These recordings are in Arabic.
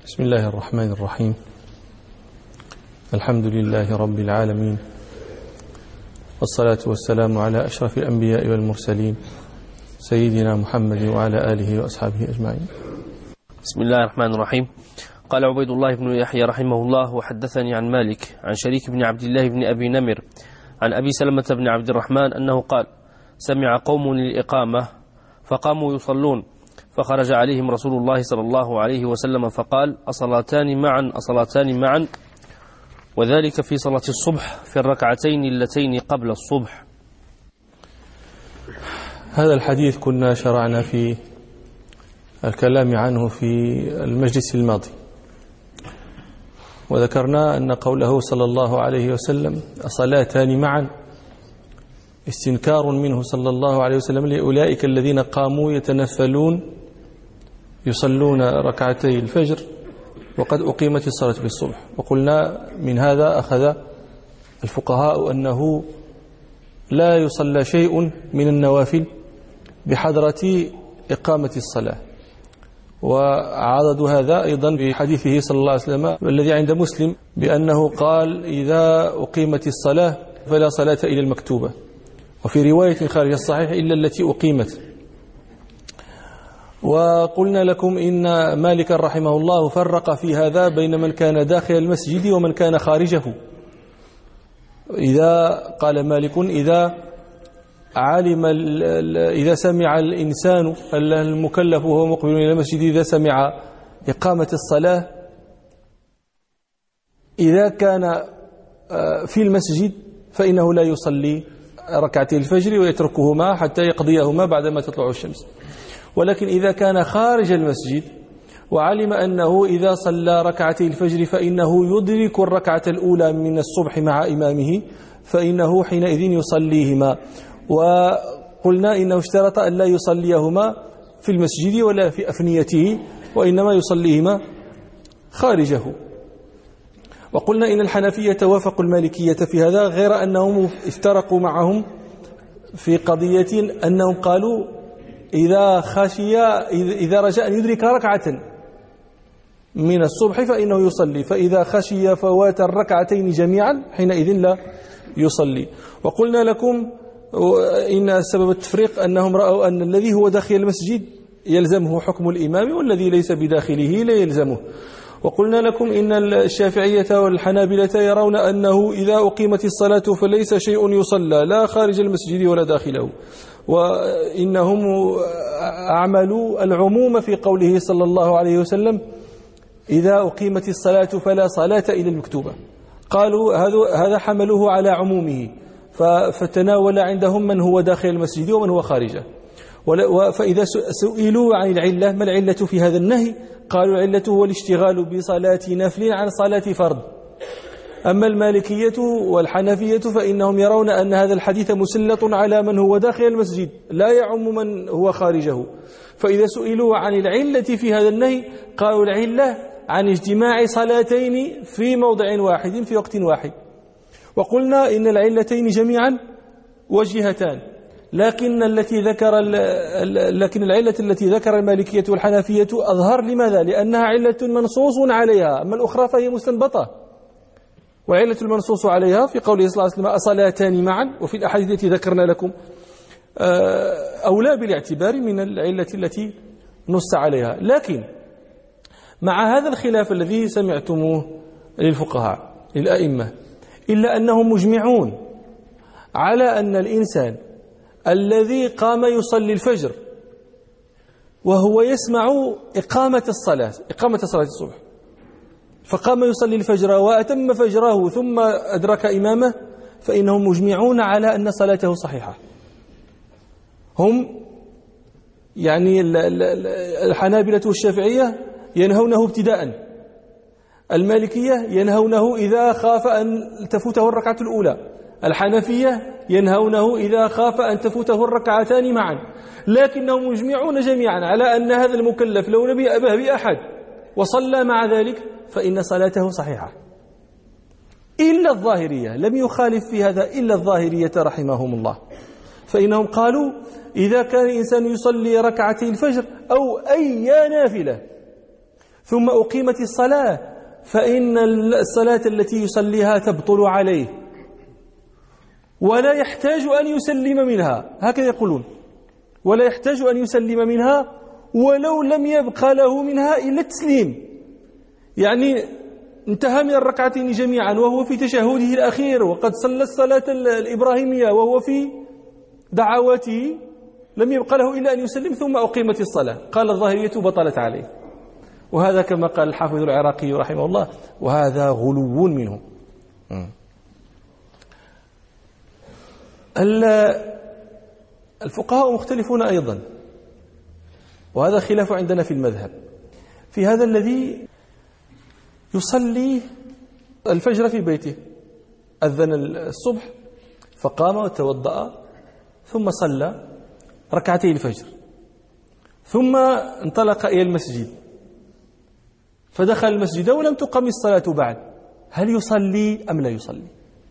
بسم الله الرحمن الرحيم. الحمد لله رب العالمين، والصلاة والسلام على أشرف الأنبياء والمرسلين سيدنا محمد وعلى آله وأصحابه أجمعين. بسم الله الرحمن الرحيم. قال عبيد الله بن يحيى رحمه الله: وحدثني عن مالك عن شريك بن عبد الله بن أبي نمر عن أبي سلمة بن عبد الرحمن أنه قال: سمع قوم للإقامة فقاموا يصلون، فخرج عليهم رسول الله صلى الله عليه وسلم فقال: أصلاتان معا، وذلك في صلاة الصبح في الركعتين اللتين قبل الصبح. هذا الحديث كنا شرعنا في الكلام عنه في المجلس الماضي، وذكرنا أن قوله صلى الله عليه وسلم أصلاتان معا استنكار منه صلى الله عليه وسلم لأولئك الذين قاموا يتنفلون يصلون ركعتي الفجر وقد أقيمت الصلاة بالصبح. وقلنا من هذا أخذ الفقهاء أنه لا يصلى شيء من النوافل بحضرة إقامة الصلاة، وعضدوا هذا أيضا بحديثه صلى الله عليه وسلم الذي عند مسلم بأنه قال: إذا أقيمت الصلاة فلا صلاة إلا المكتوبة، وفي رواية خارج الصحيح إلا التي أقيمت. وقلنا لكم إن مالك رحمه الله فرق في هذا بين من كان داخل المسجد ومن كان خارجه. قال مالك: إذا سمع الإنسان المكلف وهو مقبل إلى المسجد، إذا سمع إقامة الصلاة، إذا كان في المسجد فإنه لا يصلي ركعتي الفجر ويتركهما حتى يقضيهما بعدما تطلع الشمس. ولكن إذا كان خارج المسجد وعلم أنه إذا صلى ركعتي الفجر فإنه يدرك الركعة الأولى من الصبح مع إمامه، فإنه حينئذ يصليهما. وقلنا إنه اشترط أن لا يصليهما في المسجد ولا في أفنيته، وإنما يصليهما خارجه. وقلنا إن الحنفية وافقوا المالكية في هذا، غير أنهم افترقوا معهم في قضية أنهم قالوا إذا رجاء أن يدرك ركعة من الصبح فإنه يصلي، فإذا خشي فوات الركعتين جميعا حينئذ لا يصلي. وقلنا لكم إن سبب التفريق أنهم رأوا أن الذي هو داخل المسجد يلزمه حكم الإمام، والذي ليس بداخله لا يلزمه. وقلنا لكم إن الشافعية والحنابلة يرون أنه إذا أقيمت الصلاة فليس شيء يصلى لا خارج المسجد ولا داخله، وإنهم أعملوا العموم في قوله صلى الله عليه وسلم: إذا أقيمت الصلاة فلا صلاة إلا المكتوبة. قالوا هذا حملوه على عمومه، فتناول عندهم من هو داخل المسجد ومن هو خارجه. فإذا سئلوا عن العلة، ما العلة في هذا النهي؟ قالوا العلة هو الاشتغال بصلاة نفل عن صلاة فرض. أما المالكية والحنفية فإنهم يرون أن هذا الحديث مسلط على من هو داخل المسجد لا يعم من هو خارجه. فإذا سئلوا عن العلة في هذا النهي قالوا العلة عن اجتماع صلاتين في موضع واحد في وقت واحد. وقلنا إن العلتين جميعا وجهتان، لكن العلة التي ذكر المالكية والحنفية أظهر. لماذا؟ لأنها علة منصوص عليها، أما الأخرى فهي مستنبطة. وعلة المنصوص عليها في قوله صلى الله عليه وسلم: أصلاتان معا، وفي الأحاديث التي ذكرنا لكم أولى بالاعتبار من العلة التي نص عليها. لكن مع هذا الخلاف الذي سمعتموه للفقهاء للأئمة، إلا أنهم مجمعون على أن الإنسان الذي قام يصلي الفجر وهو يسمع إقامة صلاة الصبح، فقام يصلي الفجر وأتم فجره ثم أدرك إمامه، فإنهم مجمعون على أن صلاته صحيحة. هم يعني الحنابلة والشافعية ينهونه ابتداء، المالكية ينهونه إذا خاف أن تفوته الركعة الأولى، الحنفية ينهونه إذا خاف أن تفوته الركعتان معا. لكنهم مجمعون جميعا على أن هذا المكلف لو لم يأبه بأحد وصلى مع ذلك فإن صلاته صحيحة، إلا الظاهرية. لم يخالف في هذا إلا الظاهرية رحمهم الله، فإنهم قالوا إذا كان الإنسان يصلي ركعتي الفجر أو أي نافلة ثم أقيمت الصلاة فإن الصلاة التي يصليها تبطل عليه ولا يحتاج أن يسلم منها، هكذا يقولون، ولا يحتاج أن يسلم منها ولو لم يبقى له منها إلا التسليم، يعني انتهى من الركعتين جميعا وهو في تشهده الأخير وقد صلى الصلاة الإبراهيمية وهو في دعواته، لم يبقى له إلا أن يسلم ثم أقيمت الصلاة. قال الظاهرية بطلت عليه، وهذا كما قال الحافظ العراقي رحمه الله وهذا غلو منه. الفقهاء مختلفون أيضا، وهذا خلاف عندنا في المذهب، في هذا الذي يصلي الفجر في بيته، أذن الصبح فقام وتوضأ ثم صلى ركعتي الفجر ثم انطلق إلى المسجد فدخل المسجد ولم تقم الصلاة بعد، هل يصلي أم لا يصلي؟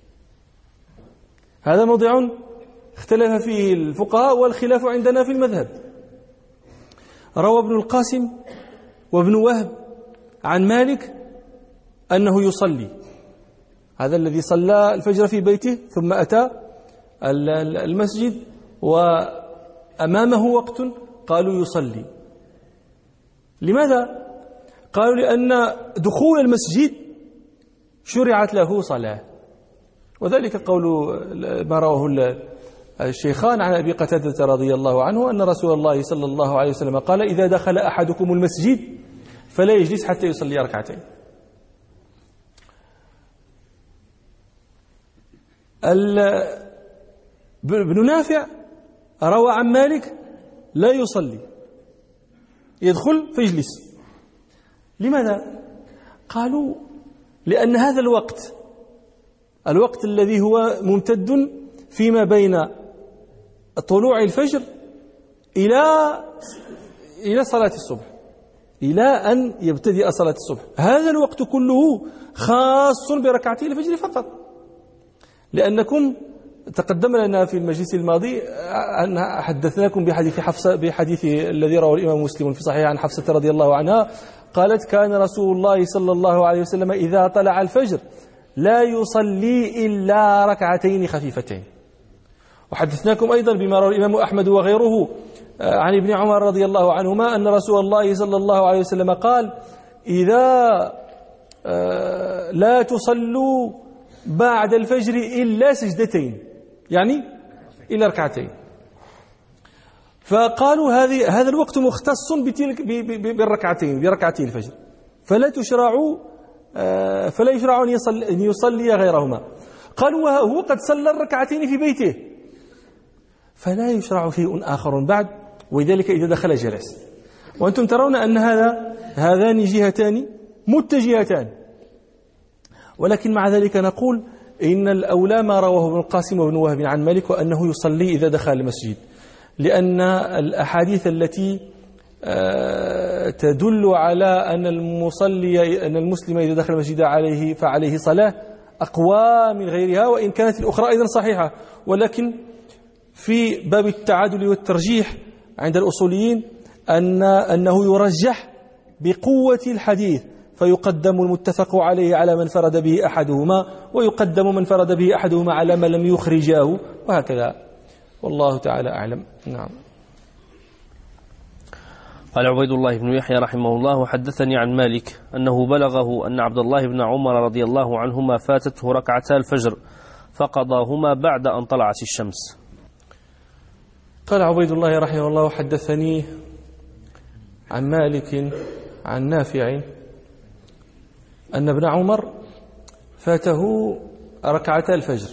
هذا موضع اختلف فيه الفقهاء والخلاف عندنا في المذهب. روى ابن القاسم وابن وهب عن مالك أنه يصلي، هذا الذي صلى الفجر في بيته ثم أتى المسجد وأمامه وقت قالوا يصلي. لماذا؟ قالوا لأن دخول المسجد شرعت له صلاة، وذلك قول ما رواه الشيخان عن أبي قتادة رضي الله عنه أن رسول الله صلى الله عليه وسلم قال إذا دخل أحدكم المسجد فلا يجلس حتى يصلي ركعتين. ابن نافع روى عن مالك لا يصلي، يدخل فيجلس. لماذا؟ قالوا لأن هذا الوقت الذي هو ممتد فيما بين طلوع الفجر إلى صلاة الصبح، إلى أن يبتدئ صلاة الصبح، هذا الوقت كله خاص بركعتي الفجر فقط. لأنكم تقدم لنا في المجلس الماضي أن حدثناكم بحديث الذي رواه الإمام مسلم في صحيح عن حفصة رضي الله عنها قالت كان رسول الله صلى الله عليه وسلم إذا طلع الفجر لا يصلي إلا ركعتين خفيفتين. وحدثناكم أيضا بما رواه الإمام أحمد وغيره عن ابن عمر رضي الله عنهما أن رسول الله صلى الله عليه وسلم قال إذا لا تصلوا بعد الفجر إلا سجدتين، يعني إلا ركعتين. فقالوا هذا الوقت مختص بالركعتين، بركعتي الفجر، فلا يشرع أن يصلي غيرهما. قالوا هو قد صلى الركعتين في بيته فلا يشرع شيء آخر بعد، ولذلك إذا دخل جلس. وأنتم ترون أن هذان جهتان متجهتان، ولكن مع ذلك نقول إن الأولى ما رواه ابن القاسم وابن وهب عن مالك وأنه يصلي إذا دخل المسجد، لأن الأحاديث التي تدل على أن المسلم إذا دخل المسجد فعليه صلاة أقوى من غيرها، وإن كانت الأخرى أيضا صحيحة. ولكن في باب التعادل والترجيح عند الأصوليين أنه يرجح بقوة الحديث، فيقدم المتفق عليه على من فرد به أحدهما، ويقدم من فرد به أحدهما على من لم يخرجاه، وهكذا. والله تعالى أعلم. نعم. قال عبيد الله بن يحيى رحمه الله حدثني عن مالك أنه بلغه أن عبد الله بن عمر رضي الله عنهما فاتته ركعتا الفجر فقضاهما بعد أن طلعت الشمس. قال عبيد الله رحمه الله حدثني عن مالك عن نافع أن ابن عمر فاته ركعتا الفجر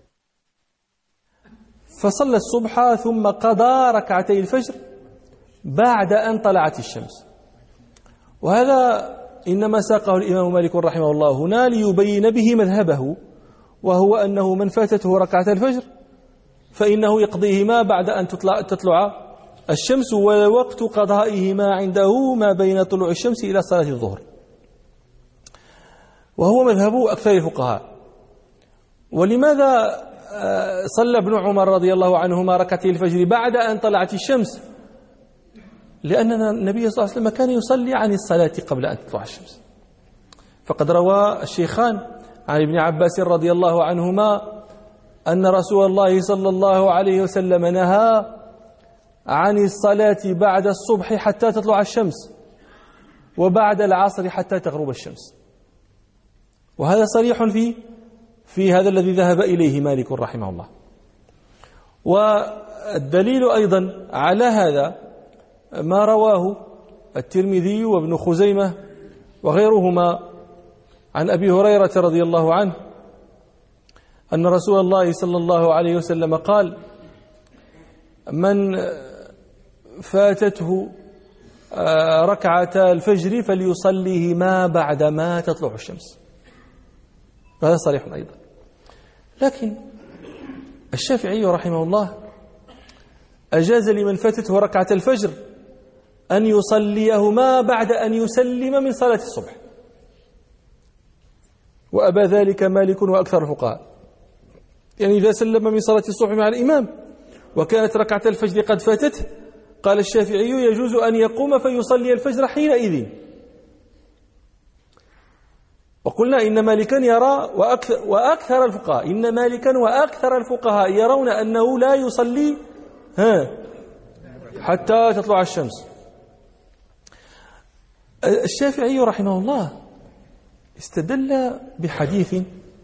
فصلى الصبح ثم قضى ركعتي الفجر بعد أن طلعت الشمس. وهذا إنما ساقه الإمام مالك رحمه الله هنا ليبين به مذهبه، وهو أنه من فاتته ركعتا الفجر فإنه يقضيهما بعد أن تطلع الشمس، ووقت قضائهما عنده ما بين طلوع الشمس إلى صلاة الظهر، وهو مذهب أكثر الفقهاء. ولماذا صلى ابن عمر رضي الله عنهما ركعتي الفجر بعد أن طلعت الشمس؟ لأن النبي صلى الله عليه وسلم كان يصلي عن الصلاة قبل أن تطلع الشمس. فقد روى الشيخان عن ابن عباس رضي الله عنهما أن رسول الله صلى الله عليه وسلم نهى عن الصلاة بعد الصبح حتى تطلع الشمس، وبعد العصر حتى تغرب الشمس. وهذا صريح في هذا الذي ذهب إليه مالك رحمه الله. والدليل أيضا على هذا ما رواه الترمذي وابن خزيمة وغيرهما عن أبي هريرة رضي الله عنه أن رسول الله صلى الله عليه وسلم قال: من فاتته ركعتا الفجر فليصليهما بعدما تطلع الشمس. هذا صريح أيضا. لكن الشافعي رحمه الله أجاز لمن فاتته ركعة الفجر أن يصليهما بعد أن يسلم من صلاة الصبح، وأبى ذلك مالك وأكثر الفقهاء. يعني إذا سلم من صلاة الصبح مع الإمام وكانت ركعة الفجر قد فاتته، قال الشافعي يجوز أن يقوم فيصلي الفجر حينئذ. وقلنا إن مالكا يرى وأكثر الفقهاء يرون أنه لا يصلي حتى تطلع الشمس. الشافعي رحمه الله استدل بحديث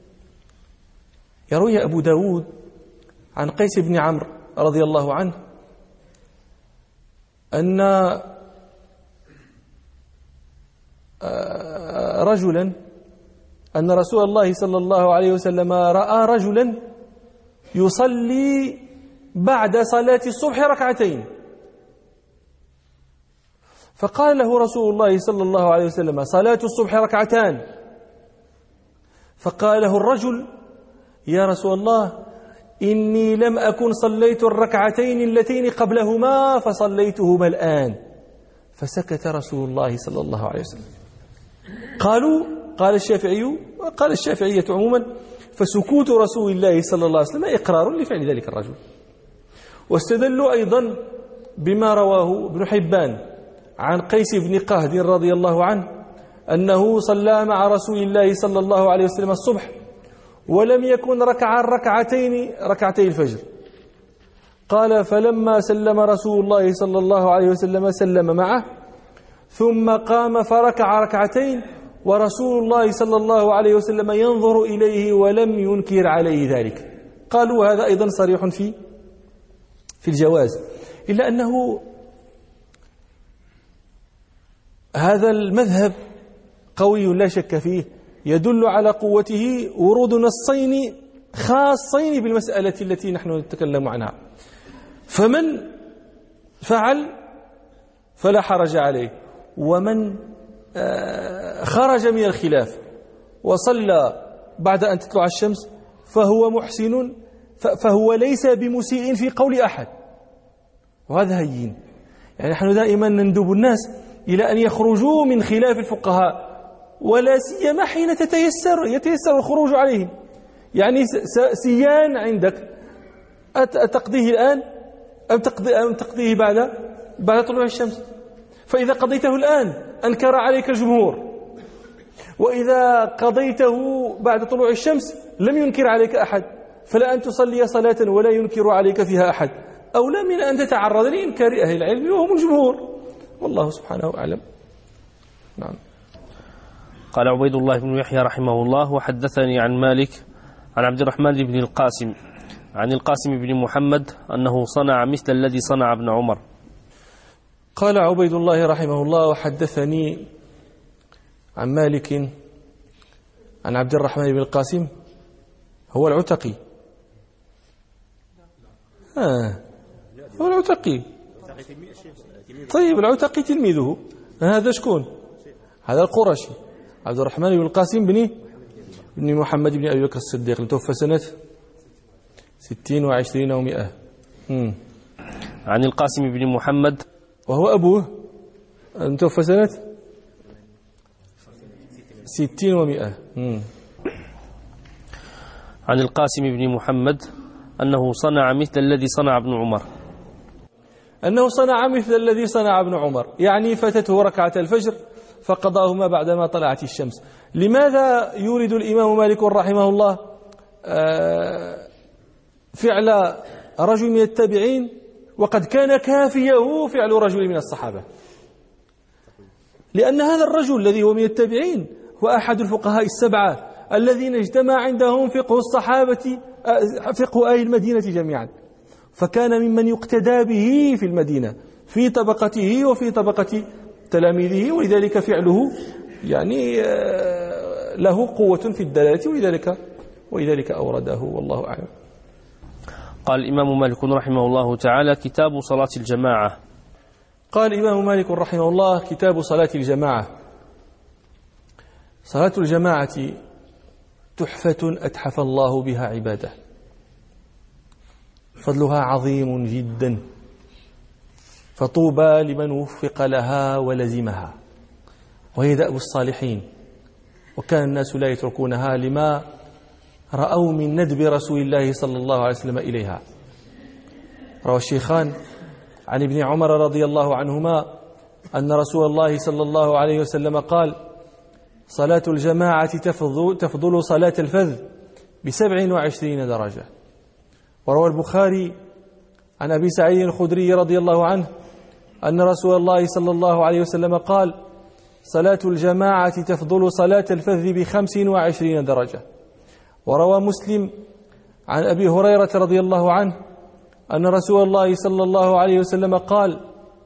يروي أبو داود عن قيس بن عمرو رضي الله عنه أن رسول الله صلى الله عليه وسلم رأى رجلا يصلي بعد صلاة الصبح ركعتين، فقال له رسول الله صلى الله عليه وسلم: صلاة الصبح ركعتان. فقال له الرجل: يا رسول الله، إني لم أكن صليت الركعتين اللتين قبلهما فصليتهما الآن. فسكت رسول الله صلى الله عليه وسلم. قال الشافعية عموما: فسكوت رسول الله صلى الله عليه وسلم إقرار لفعل ذلك الرجل. واستدلوا أيضا بما رواه ابن حبان عن قيس بن قهد رضي الله عنه أنه صلى مع رسول الله صلى الله عليه وسلم الصبح ولم يكن ركعتي الفجر. قال: فلما سلم رسول الله صلى الله عليه وسلم سلم معه، ثم قام فركع ركعتين ورسول الله صلى الله عليه وسلم ينظر إليه ولم ينكر عليه ذلك. قالوا هذا أيضا صريح في الجواز، إلا أنه هذا المذهب قوي لا شك فيه، يدل على قوته ورود نصين خاصين بالمسألة التي نحن نتكلم عنها. فمن فعل فلا حرج عليه، ومن خرج من الخلاف وصلى بعد أن تطلع الشمس فهو محسن، فهو ليس بمسيء في قول أحد، وهذا هين. يعني نحن دائما نندب الناس إلى أن يخرجوا من خلاف الفقهاء، ولا سيما حين يتيسر الخروج عليهم. يعني سيان عندك أتقضيه الآن أم تقضيه بعد طلوع الشمس؟ فإذا قضيته الآن أنكر عليك الجمهور، وإذا قضيته بعد طلوع الشمس لم ينكر عليك أحد، فلا أن تصلي صلاة ولا ينكر عليك فيها أحد أولى من أن تتعرض لإنكار أهل العلم وهم الجمهور، والله سبحانه أعلم. نعم. قال عبيد الله بن يحيى رحمه الله: وحدثني عن مالك عن عبد الرحمن بن القاسم عن القاسم بن محمد أنه صنع مثل الذي صنع ابن عمر. قال عبيد الله رحمه الله: وحدثني عن مالك عن عبد الرحمن بن القاسم، هو العتقي. هو العتقي. طيب، العتقي تلميذه. هذا شكون؟ هذا القرشي عبد الرحمن بن القاسم بن محمد بن أبي بكر الصديق، المتوفى سنة 60 و20 و100. عن القاسم بن محمد، وهو أبوه، المتوفى سنة 60 و100. عن القاسم بن محمد أنه صنع مثل الذي صنع ابن عمر. أنه صنع مثل الذي صنع ابن عمر، يعني فاتته ركعة الفجر فقضاهما بعدما طلعت الشمس. لماذا يورد الإمام مالك رحمه الله فعل رجل من التابعين وقد كان كافيه فعل رجل من الصحابة؟ لأن هذا الرجل الذي هو من التابعين هو أحد الفقهاء السبعة الذين اجتمع عندهم فقه الصحابة، فقه أهل المدينة جميعا، فكان ممن يقتدى به في المدينة في طبقته وفي طبقة تلاميذه، ولذلك فعله يعني له قوة في الدلالة، ولذلك أورده، والله أعلم. قال الإمام مالك رحمه الله تعالى: كتاب صلاة الجماعة. قال الإمام مالك رحمه الله: كتاب صلاة الجماعة. صلاة الجماعة تحفة أتحف الله بها عباده، فضلها عظيم جدا، فطوبى لمن وفق لها ولزمها، وهي دأب الصالحين، وكان الناس لا يتركونها لما رأوا من ندب رسول الله صلى الله عليه وسلم إليها. روى الشيخان عن ابن عمر رضي الله عنهما أن رسول الله صلى الله عليه وسلم قال: صلاة الجماعة تفضل صلاة الفذ ب27 درجة. وروى البخاري عن أبي سعيد الخدري رضي الله عنه أن رسول الله صلى الله عليه وسلم قال: صلاة الجماعة تفضل صلاة الفذ ب25 درجة. وروى مسلم عن أبي هريرة رضي الله عنه أن رسول الله صلى الله عليه وسلم قال: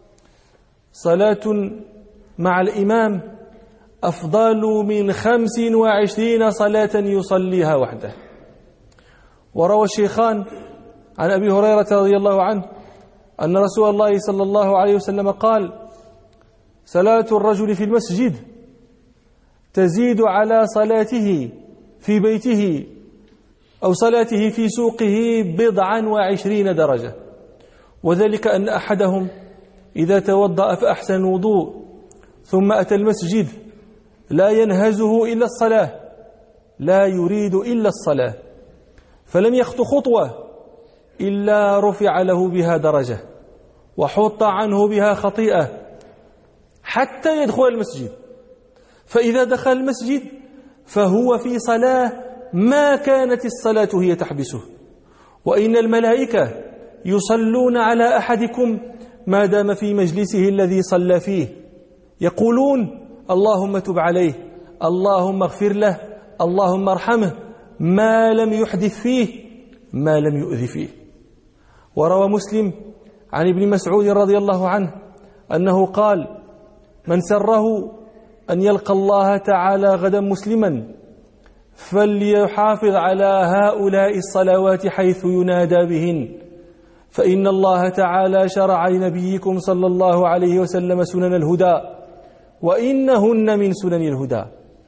صلاة مع الإمام أفضل من 25 صلاة يصليها وحده. وروى الشيخان عن أبي هريرة رضي الله عنه أن رسول الله صلى الله عليه وسلم قال: صلاة الرجل في المسجد تزيد على صلاته في بيته أو صلاته في سوقه 27 درجة. وذلك أن أحدهم إذا توضأ فأحسن الوضوء ثم أتى المسجد لا ينهزه إلا الصلاة، لا يريد إلا الصلاة، فلم يخط خطوة إلا رفع له بها درجة وحط عنه بها خطيئة حتى يدخل المسجد. فإذا دخل المسجد فهو في صلاة ما كانت الصلاة هي تحبسه. وإن الملائكة يصلون على أحدكم ما دام في مجلسه الذي صلى فيه، يقولون: اللهم تب عليه، اللهم اغفر له، اللهم ارحمه، ما لم يحدث فيه، ما لم يؤذ فيه. وروى مسلم عن ابن مسعود رضي الله عنه أنه قال: من سره أن يلقى الله تعالى غدا مسلما فليحافظ على هؤلاء الصلوات حيث ينادى بهن، فإن الله تعالى شرع لنبيكم صلى الله عليه وسلم سنن الهدى وإنهن من سنن الهدى.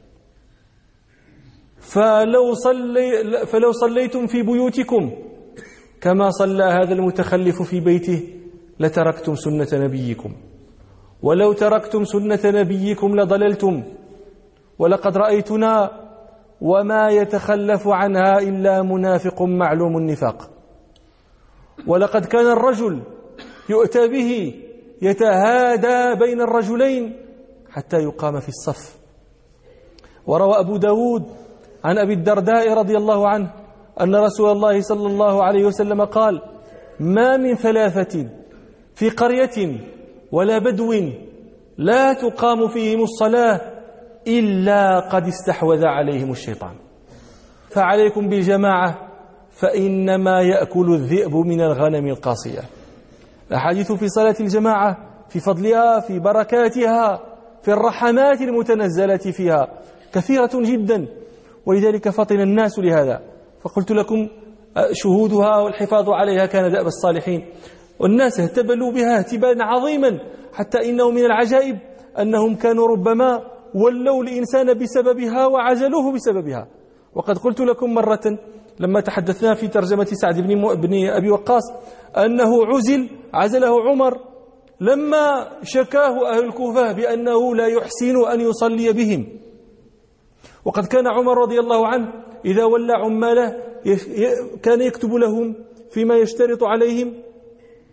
فلو صليتم في بيوتكم كما صلى هذا المتخلف في بيته لتركتم سنة نبيكم، ولو تركتم سنة نبيكم لضللتم، ولقد رأيتنا وما يتخلف عنها إلا منافق معلوم النفاق. ولقد كان الرجل يؤتى به يتهادى بين الرجلين حتى يقام في الصف. وروى أبو داود عن أبي الدرداء رضي الله عنه أن رسول الله صلى الله عليه وسلم قال: ما من ثلاثة في قرية ولا بدو لا تقام فيهم الصلاة إلا قد استحوذ عليهم الشيطان، فعليكم بالجماعة فإنما يأكل الذئب من الغنم القاصية. الأحاديث في صلاة الجماعة، في فضلها، في بركاتها، في الرحمات المتنزلة فيها كثيرة جدا، ولذلك فطن الناس لهذا. فقلت لكم شهودها والحفاظ عليها كان دأب الصالحين، والناس اهتبلوا بها اهتبالا عظيما، حتى إنه من العجائب أنهم كانوا ربما ولوا الإنسان بسببها وعزلوه بسببها. وقد قلت لكم مرة لما تحدثنا في ترجمة سعد بن أبي وقاص أنه عزله عمر لما شكاه أهل الكوفة بأنه لا يحسن أن يصلي بهم. وقد كان عمر رضي الله عنه إذا ولى عماله كان يكتب لهم فيما يشترط عليهم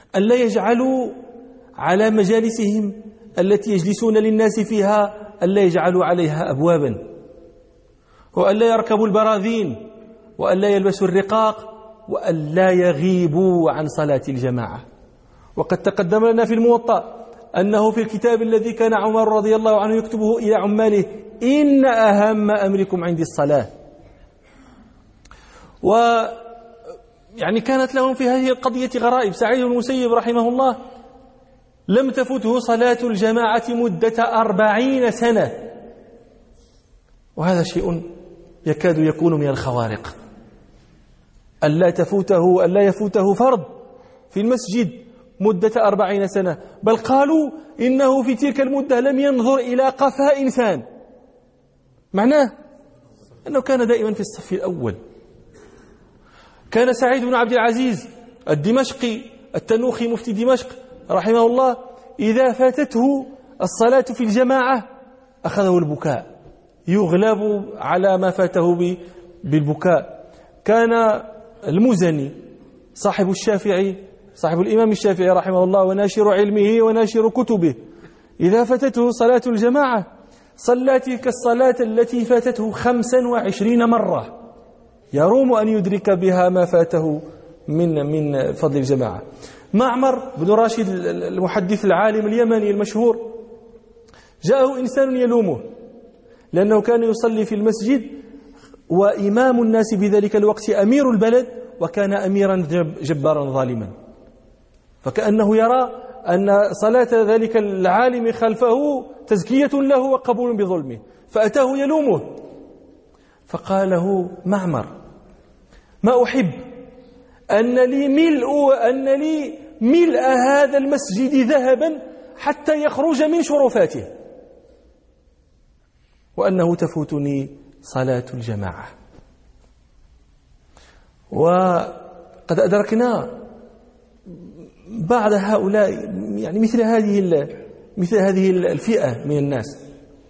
ألا يجعلوا على مجالسهم التي يجلسون للناس فيها ألا يجعلوا عليها أبوابا، وألا يركبوا البراذين، وألا يلبسوا الرقاق، وألا يغيبوا عن صلاة الجماعة. وقد تقدم لنا في الموطأ أنه في الكتاب الذي كان عمر رضي الله عنه يكتبه إلى عماله: إن أهم أمركم عندي الصلاة. ويعني كانت لهم في هذه القضية غرائب. سعيد بن المسيب رحمه الله لم تفته صلاة الجماعة مدة 40 سنة، وهذا شيء يكاد يكون من الخوارق، ألا يفوته فرض في المسجد مدة 40 سنة. بل قالوا إنه في تلك المدة لم ينظر إلى قفا إنسان، معناه أنه كان دائما في الصف الأول. كان سعيد بن عبد العزيز الدمشقي التنوخي مفتي دمشق رحمه الله إذا فاتته الصلاة في الجماعة أخذه البكاء، يغلب على ما فاته بالبكاء. كان المزني صاحب الإمام الشافعي رحمه الله وناشر علمه وناشر كتبه، إذا فاتته صلاة الجماعة صلى تلك الصلاة التي فاتته 25 مرة، يروم أن يدرك بها ما فاته من فضل الجماعة. معمر بن راشد المحدث العالم اليمني المشهور جاءه إنسان يلومه لأنه كان يصلي في المسجد، وإمام الناس بذلك الوقت أمير البلد، وكان أميرا جبارا ظالما، فكأنه يرى أن صلاة ذلك العالم خلفه تزكية له وقبول بظلمه، فأتاه يلومه. فقال له معمر: ما أحب أن لي ملء هذا المسجد ذهبا حتى يخرج من شرفاته، وأنه تفوتني صلاة الجماعة. وقد أدركنا بعض هؤلاء، يعني مثل هذه الفئة من الناس.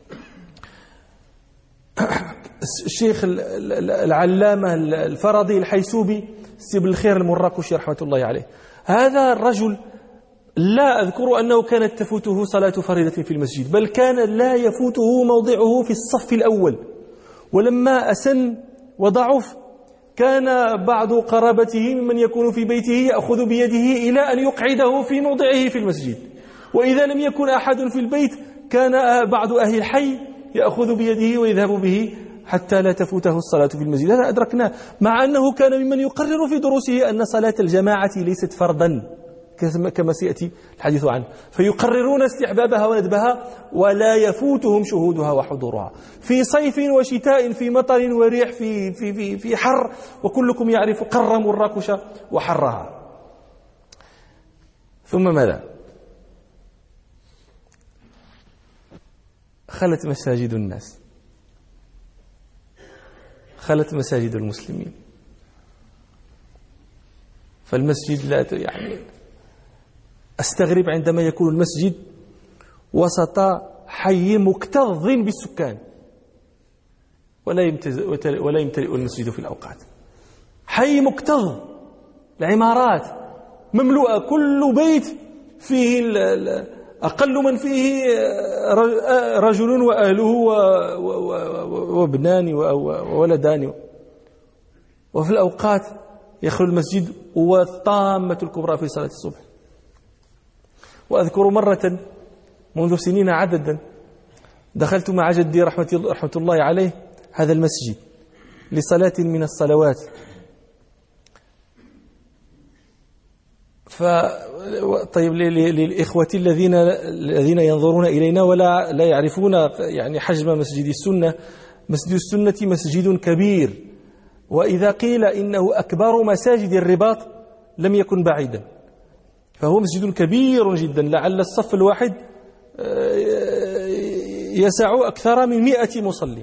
الشيخ العلامة الفرضي الحيسوبي سيب الخير المراكشي رحمة الله عليه، هذا الرجل لا أذكر أنه كانت تفوته صلاة فريضة في المسجد، بل كان لا يفوته موضعه في الصف الأول. ولما أسن وضعف كان بعض قرابته ممن يكون في بيته يأخذ بيده إلى أن يقعده في موضعه في المسجد، وإذا لم يكن أحد في البيت كان بعض أهل الحي يأخذ بيده ويذهب به حتى لا تفوته الصلاة في المسجد. هذا أدركناه، مع أنه كان ممن يقرر في دروسه أن صلاة الجماعة ليست فرضا كما سيأتي الحديث عنه، فيقررون استحبابها وندبها ولا يفوتهم شهودها وحضورها في صيف وشتاء، في مطر وريح، في حر، وكلكم يعرف قر مراكش وحرها. ثم ماذا؟ خلت مساجد الناس، خلت مساجد المسلمين. فالمسجد لا يعني أستغرب عندما يكون المسجد وسط حي مكتظ بالسكان ولا يمتلئ المسجد في الأوقات. حي مكتظ، العمارات مملوءة، كل بيت فيه أقل من فيه رجل وأهله وابنان وولدان، وفي الأوقات يخلو المسجد والطامة الكبرى في صلاة الصبح. وأذكر مرة منذ سنين عددا دخلت مع جدي رحمة الله عليه هذا المسجد لصلاة من الصلوات، طيب للإخوة الذين ينظرون إلينا ولا لا يعرفون يعني حجم مسجد السنة، مسجد السنة مسجد كبير، وإذا قيل إنه أكبر مساجد الرباط لم يكن بعيدا، فهو مسجد كبير جدا، لعل الصف الواحد يسع أكثر من 100 مصلي.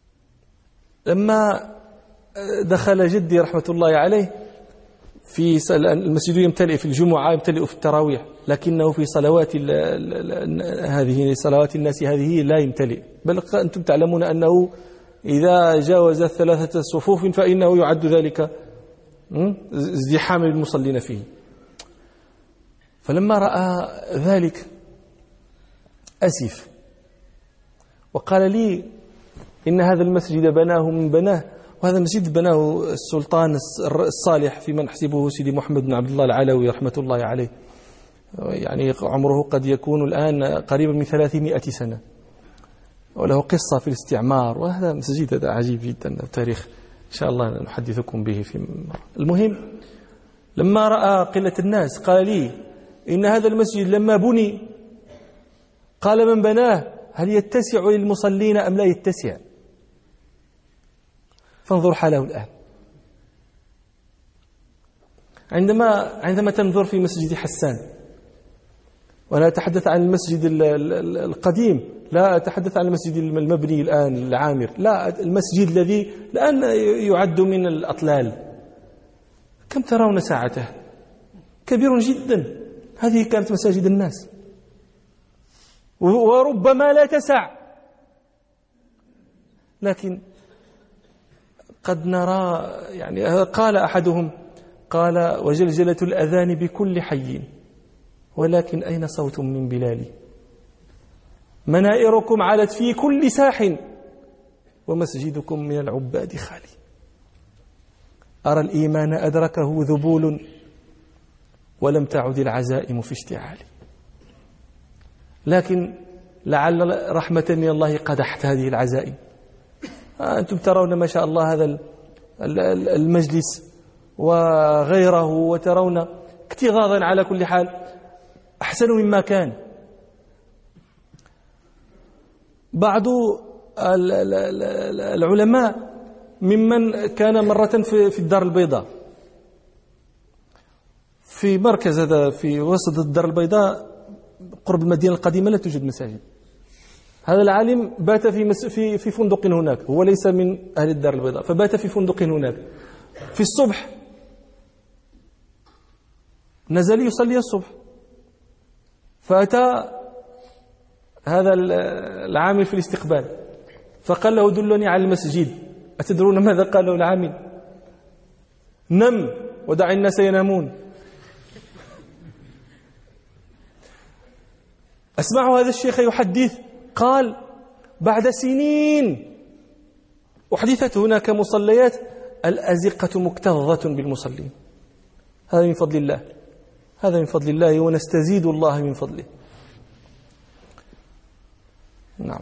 لما دخل جدي رحمة الله عليه في المسجد يمتلئ في الجمعة، يمتلئ في التراويح، لكنه في صلوات هذه صلوات الناس هذه لا يمتلئ، بل أنتم تعلمون أنه إذا جاوز 3 صفوف فإنه يعد ذلك ازدحام المصلين فيه. فلما رأى ذلك أسف وقال لي إن هذا المسجد بناه من بناه، وهذا المسجد بناه السلطان الصالح في من نحسبه سيدي محمد بن عبد الله العلوي رحمة الله عليه، يعني عمره قد يكون الآن قريبا من 300 سنة، وله قصة في الاستعمار، وهذا مسجد هذا عجيب جدا التاريخ، إن شاء الله نحدثكم به في مرة. المهم لما رأى قلة الناس قال لي إن هذا المسجد لما بني قال من بناه هل يتسع للمصلين أم لا يتسع؟ فانظر حاله الآن. عندما تنظر في مسجد حسان، وأنا أتحدث عن المسجد القديم، لا أتحدث عن المسجد المبني الآن العامر، لا، المسجد الذي الآن يعد من الأطلال، كم ترون ساعته؟ كبير جدا. هذه كانت مساجد الناس، وربما لا تسع، لكن قد نرى، يعني قال أحدهم قال وجلجلة الأذان بكل حي ولكن أين صوت من بلال، منائركم علت في كل ساح ومسجدكم من العباد خالي، أرى الإيمان أدركه ذبول ولم تعد العزائم في اشتعال، لكن لعل رحمة من الله قدحت هذه العزائم. أنتم ترون ما شاء الله هذا المجلس وغيره، وترون اكتظاظا على كل حال أحسن مما كان. بعض العلماء ممن كان مرة في الدار البيضاء، في مركز هذا في وسط الدار البيضاء قرب المدينة القديمة لا توجد مساجد. هذا العالم بات في فندق هناك، هو ليس من أهل الدار البيضاء، فبات في فندق هناك. في الصبح نزل يصلي الصبح، فأتى هذا العامل في الاستقبال فقال له دلني على المسجد. أتدرون ماذا قال له العامل؟ نم ودع الناس ينامون. أسمع هذا الشيخ يحدث قال بعد سنين أحدثت هناك مصليات الأزقة مكتظة بالمصلين. هذا من فضل الله، هذا من فضل الله، ونستزيد الله من فضله. نعم.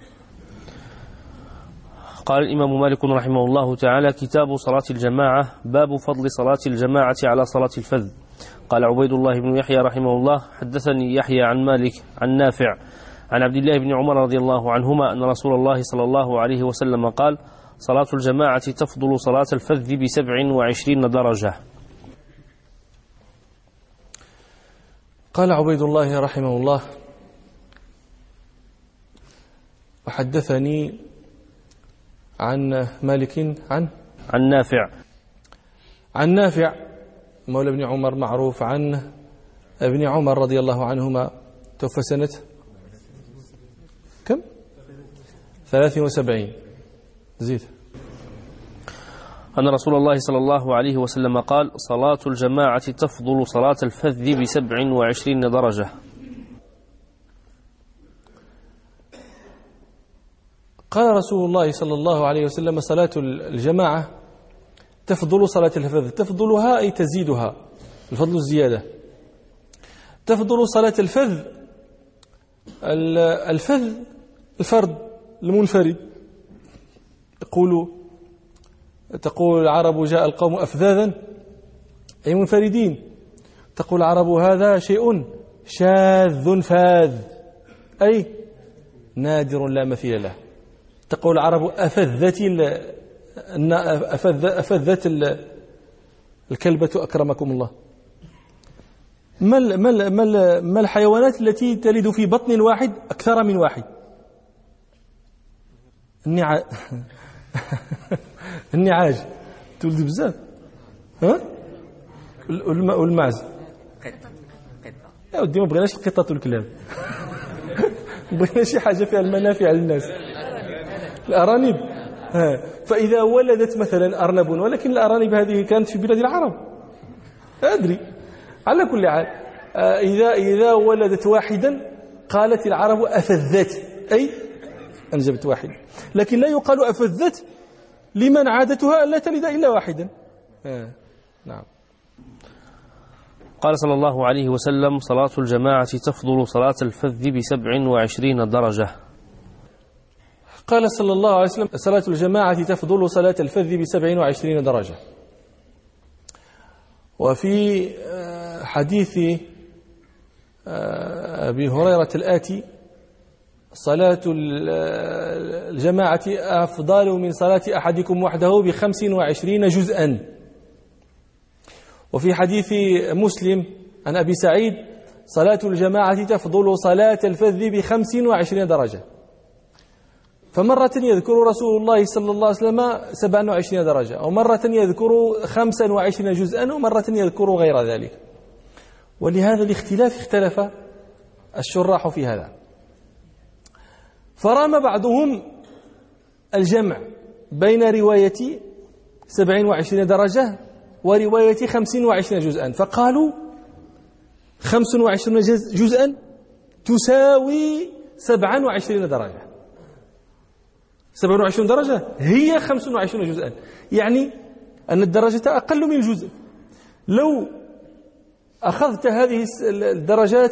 قال الإمام مالك رحمه الله تعالى: كتاب صلاة الجماعة، باب فضل صلاة الجماعة على صلاة الفذ. قال عبيد الله بن يحيى رحمه الله: حدثني يحيى عن مالك عن نافع عن عبد الله بن عمر رضي الله عنهما أن رسول الله صلى الله عليه وسلم قال: صلاة الجماعة تفضل صلاة الفذ ب27 درجة. قال عبيد الله رحمه الله: وحدثني عن مالك عن نافع مولى ابن عمر معروف، عن ابن عمر رضي الله عنهما، توفى سنة كم؟ 73. زيد. أن رسول الله صلى الله عليه وسلم قال: صلاة الجماعة تفضل صلاة الفذ ب27 درجة. قال رسول الله صلى الله عليه وسلم: صلاة الجماعة تفضل صلاة الفذ. تفضلها أي تزيدها، الفضل الزيادة. تفضل صلاة الفذ، الفذ الفرد المنفرد. تقول العرب جاء القوم أفذاذا أي منفردين. تقول العرب هذا شيء شاذ فاذ أي نادر لا مثيل له. تقول العرب أفذت الكلبة أكرمكم الله. ما الحيوانات التي تلد في بطن واحد أكثر من واحد؟ النعاج تولد بزاف، ها؟ والمعز. يا ودي ما بغيناش القطط والكلاب، بغينا شي حاجة فيها المنافع للناس. الأرانب، فإذا ولدت مثلا أرنب، ولكن الأرانب هذه كانت في بلاد العرب، أدري. على كل حال إذا ولدت واحدا قالت العرب أفذت، أي أنجبت واحدا، لكن لا يقال أفذت لمن عادتها ألا تلد إلا واحدا. نعم. قال صلى الله عليه وسلم: صلاة الجماعة تفضل صلاة الفذ ب27 درجة. قال صلى الله عليه وسلم: صلاة الجماعة تفضل صلاة الفذ ب27 درجة. وفي حديث أبي هريرة الآتي: صلاة الجماعة أفضل من صلاة أحدكم وحده ب25 جزءا. وفي حديث مسلم عن أبي سعيد: صلاة الجماعة تفضل صلاة الفذ ب25 درجة. فمرة يذكر رسول الله صلى الله عليه وسلم 27 درجة، أو مرة يذكر 25 جزءا، ومرة يذكر غير ذلك. ولهذا الاختلاف اختلف الشراح في هذا، فرام بعضهم الجمع بين رواية 27 درجة ورواية 25 جزءا، فقالوا 25 جزءا تساوي 27 درجة، 27 درجة هي 25 جزءا، يعني أن الدرجة أقل من الجزء. لو أخذت هذه الدرجات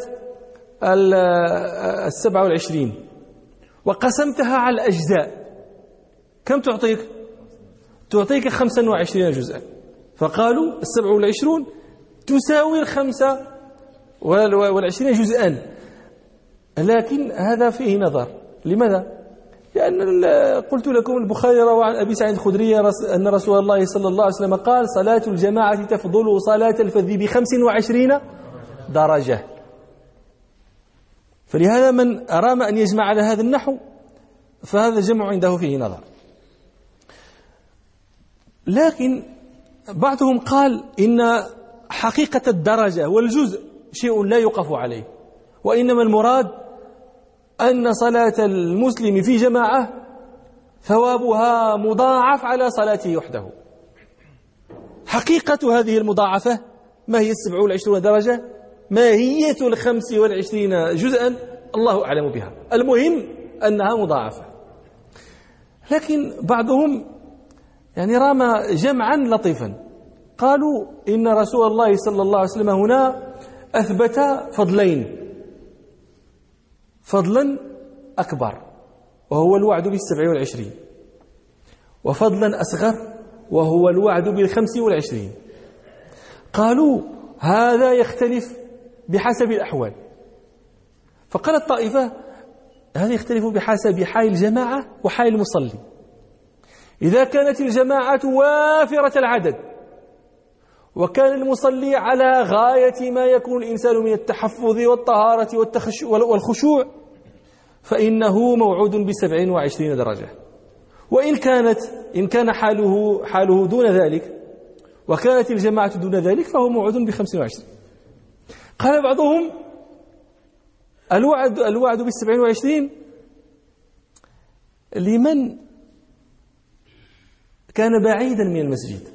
27 وقسمتها على الأجزاء كم تعطيك؟ تعطيك 25 جزءا. فقالوا 27 تساوي 25 جزءا، لكن هذا فيه نظر. لماذا؟ لأن قلت لكم البخاري روى عن أبي سعيد الخدري أن رسول الله صلى الله عليه وسلم قال: صلاة الجماعة تفضل صلاة الفذ ب25 درجة. فلهذا من أرام أن يجمع على هذا النحو فهذا الجمع عنده فيه نظر. لكن بعضهم قال إن حقيقة الدرجة والجزء شيء لا يقف عليه، وإنما المراد أن صلاة المسلم في جماعة ثوابها مضاعف على صلاته وحده. حقيقة هذه المضاعفة ما هي 27 درجة، ماهية 25 جزءا الله أعلم بها، المهم أنها مضاعفة. لكن بعضهم يعني رام جمعا لطيفا، قالوا إن رسول الله صلى الله عليه وسلم هنا أثبت فضلين: فضلا أكبر وهو الوعد ب27، وفضلا أصغر وهو الوعد ب25. قالوا هذا يختلف بحسب الأحوال. فقال الطائفة: هذا يختلف بحسب حال الجماعة وحال المصلي. إذا كانت الجماعة وافرة العدد وكان المصلي على غاية ما يكون الإنسان من التحفظ والطهارة والخشوع فإنه موعود ب27 درجة. وإن كان حاله دون ذلك وكانت الجماعة دون ذلك فهو موعود ب25. قال بعضهم: الوعد ب27 لمن كان بعيدا من المسجد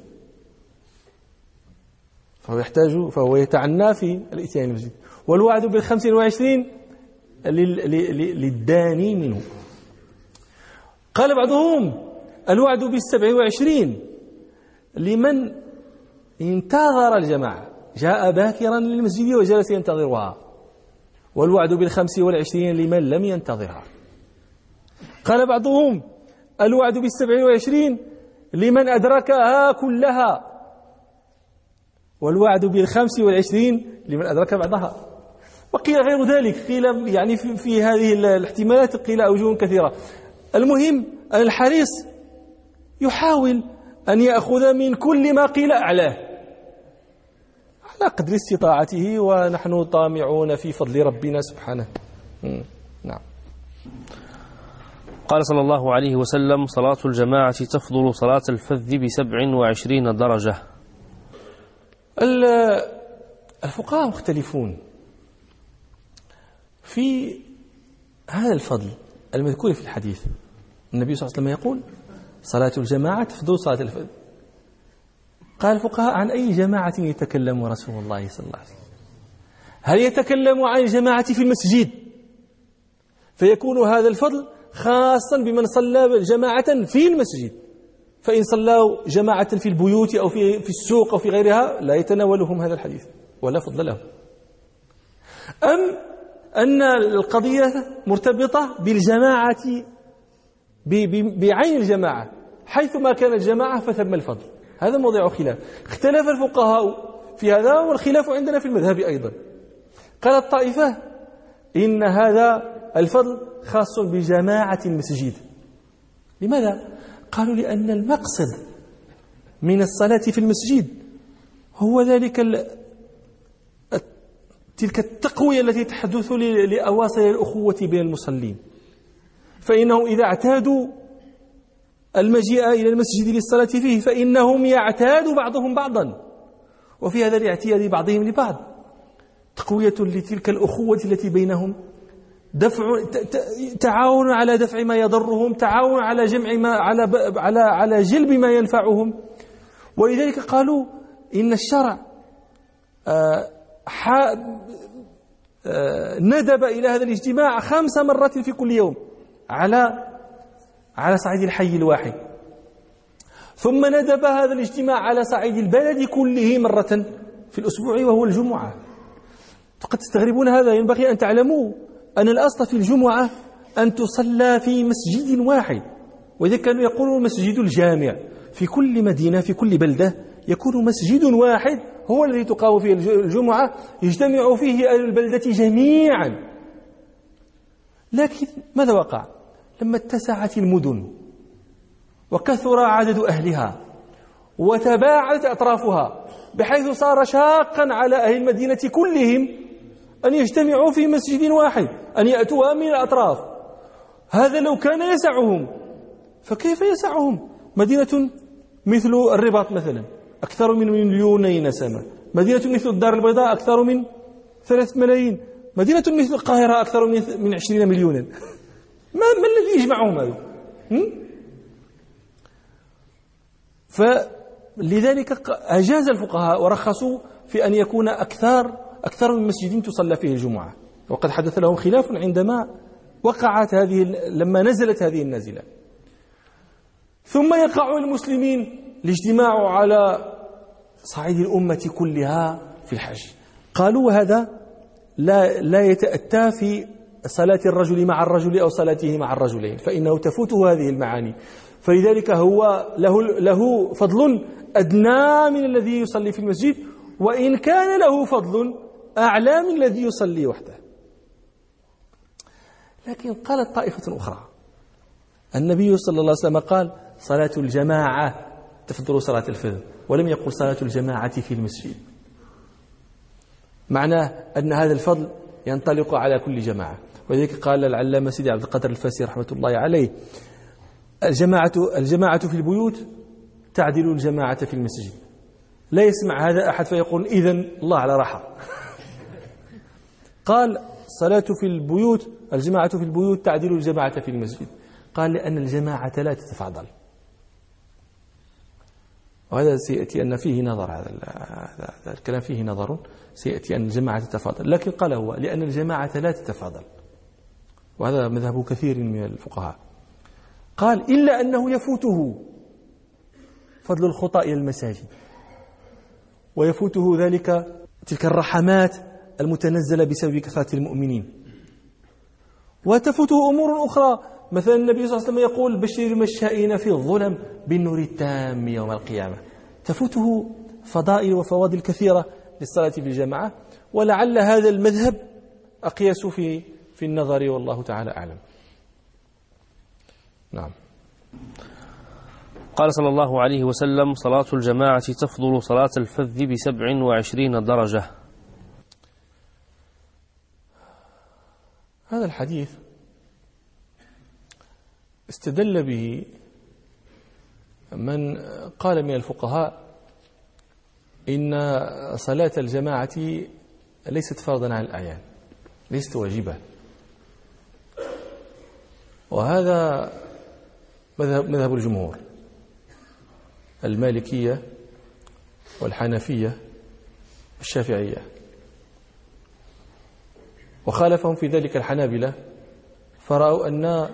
فهو يتعنى في الاتيان المسجد، والوعد ب25 للداني منه. قال بعضهم: الوعد ب27 لمن انتظر الجماعة، جاء باكرا للمسجد وجلس ينتظرها، والوعد ب25 لمن لم ينتظرها. قال بعضهم: الوعد ب27 لمن أدركها كلها، والوعد ب25 لمن أدرك بعضها. وقيل غير ذلك، قيل يعني في هذه الاحتمالات قيل أوجه كثيرة. المهم أن الحريص يحاول أن يأخذ من كل ما قيل أعلاه على قدر استطاعته، ونحن طامعون في فضل ربنا سبحانه. نعم. قال صلى الله عليه وسلم: صلاة الجماعة تفضل صلاة الفذ ب27 درجة. الفقهاء مختلفون في هذا الفضل المذكور في الحديث. النبي صلى الله عليه وسلم يقول: صلاة الجماعة تفضل صلاة الفذ. قال الفقهاء: عن أي جماعة يتكلم رسول الله صلى الله عليه وسلم؟ هل يتكلم عن الجماعة في المسجد فيكون هذا الفضل خاصا بمن صلى جماعة في المسجد، فإن صلوا جماعة في البيوت أو في السوق أو في غيرها لا يتناولهم هذا الحديث ولا فضل له؟ أم أن القضية مرتبطة بالجماعة بعين الجماعة، حيثما كانت جماعة فثم الفضل؟ هذا موضع خلاف، اختلف الفقهاء في هذا، والخلاف عندنا في المذهب أيضا. قالت طائفة إن هذا الفضل خاص بجماعة المسجد. لماذا؟ قالوا لأن المقصد من الصلاة في المسجد هو تلك التقوية التي تحدث لأواصر الأخوة بين المصلين، فإنهم إذا اعتادوا المجيء إلى المسجد للصلاة فيه فإنهم يعتاد بعضهم بعضا، وفي هذا الاعتياد بعضهم لبعض تقوية لتلك الأخوة التي بينهم، تعاون على دفع ما يضرهم، تعاون على جمع ما على جلب ما ينفعهم. ولذلك قالوا إن الشرع ندب إلى هذا الاجتماع 5 مرات في كل يوم على صعيد الحي الواحد، ثم ندب هذا الاجتماع على صعيد البلد كله مرة في الأسبوع وهو الجمعة. قد تستغربون هذا، ينبغي أن تعلموا أن الأصل في الجمعة أن تصلى في مسجد واحد، وإذا كانوا يقولون مسجد الجامع، في كل مدينة في كل بلدة يكون مسجد واحد هو الذي تقام فيه الجمعة، يجتمع فيه أهل البلدة جميعا. لكن ماذا وقع؟ لما اتسعت المدن وكثر عدد أهلها وتباعدت أطرافها بحيث صار شاقا على أهل المدينة كلهم أن يجتمعوا في مسجد واحد، أن يأتوا من الأطراف. هذا لو كان يسعهم، فكيف يسعهم مدينة مثل الرباط مثلا أكثر من 2 مليون نسمة، مدينة مثل الدار البيضاء أكثر من 3 ملايين، مدينة مثل القاهرة أكثر من 20 مليونا. ما الذي يجمعهم هذا؟ فلذلك أجاز الفقهاء ورخصوا في أن يكون أكثر من مسجد تصلى فيه الجمعة. وقد حدث لهم خلاف عندما لما نزلت هذه النازلة. ثم يقع المسلمين الاجتماع على صعيد الأمة كلها في الحج. قالوا هذا لا يتأتى في صلاة الرجل مع الرجل أو صلاته مع الرجلين، فإنه تفوته هذه المعاني، فلذلك هو له فضل أدنى من الذي يصلي في المسجد، وإن كان له فضل أعلى من الذي يصلي وحده. لكن قالت طائفة أخرى النبي صلى الله عليه وسلم قال صلاة الجماعة تفضل صلاة الفرد، ولم يقل صلاة الجماعة في المسجد، معناه أن هذا الفضل ينطلق على كل جماعة. ولذلك قال العلامة سيدي عبد القادر الفاسي رحمة الله عليه الجماعة في البيوت تعدل الجماعة في المسجد. لا يسمع هذا أحد فيقول إذن الله على راحة. قال صلاة في البيوت، الجماعة في البيوت تعدل الجماعة في المسجد. قال لأن الجماعة لا تتفاضل، وهذا سيأتي أن فيه نظر، هذا الكلام فيه نظر، سيأتي أن الجماعة تتفاضل. لكن قال هو لأن الجماعة لا تتفاضل، وهذا مذهب كثير من الفقهاء. قال إلا أنه يفوته فضل الخطى إلى المساجد، ويفوته تلك الرحمات المتنزلة بسبب كثرة المؤمنين، وتفوته أمور أخرى. مثلا النبي صلى الله عليه وسلم يقول بشر المشائين في الظلم بالنور التام يوم القيامة. تفوته فضائل وفواضل كثيرة للصلاة في الجماعة، ولعل هذا المذهب أقيس في النظر، والله تعالى أعلم. نعم. قال صلى الله عليه وسلم صلاة الجماعة تفضل صلاة الفذ ب27 درجة. هذا الحديث استدل به من قال من الفقهاء إن صلاة الجماعة ليست فرضا على الأعيان، ليست واجبة، وهذا مذهب الجمهور المالكية والحنفية والشافعية. وخالفهم في ذلك الحنابلة، فرأوا أن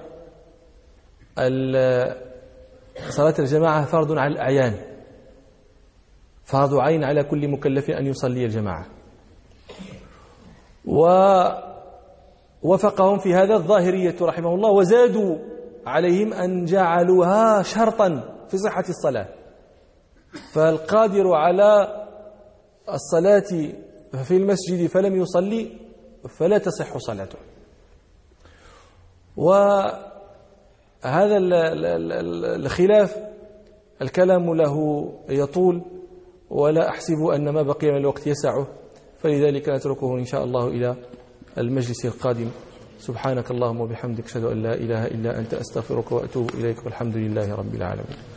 صلاة الجماعة فرض على الأعيان، فرض عين على كل مكلف أن يصلي الجماعة. ووفقهم في هذا الظاهرية رحمه الله، وزادوا عليهم أن جعلوها شرطا في صحة الصلاة، فالقادر على الصلاة في المسجد فلم يصلي فلا تصح صلاته. وهذا الخلاف الكلام له يطول، ولا أحسب أن ما بقي من الوقت يسعه، فلذلك نتركه إن شاء الله إلى المجلس القادم. سبحانك اللهم وبحمدك، أشهد أن لا إله إلا أنت، أستغفرك وأتوب إليك، والحمد لله رب العالمين.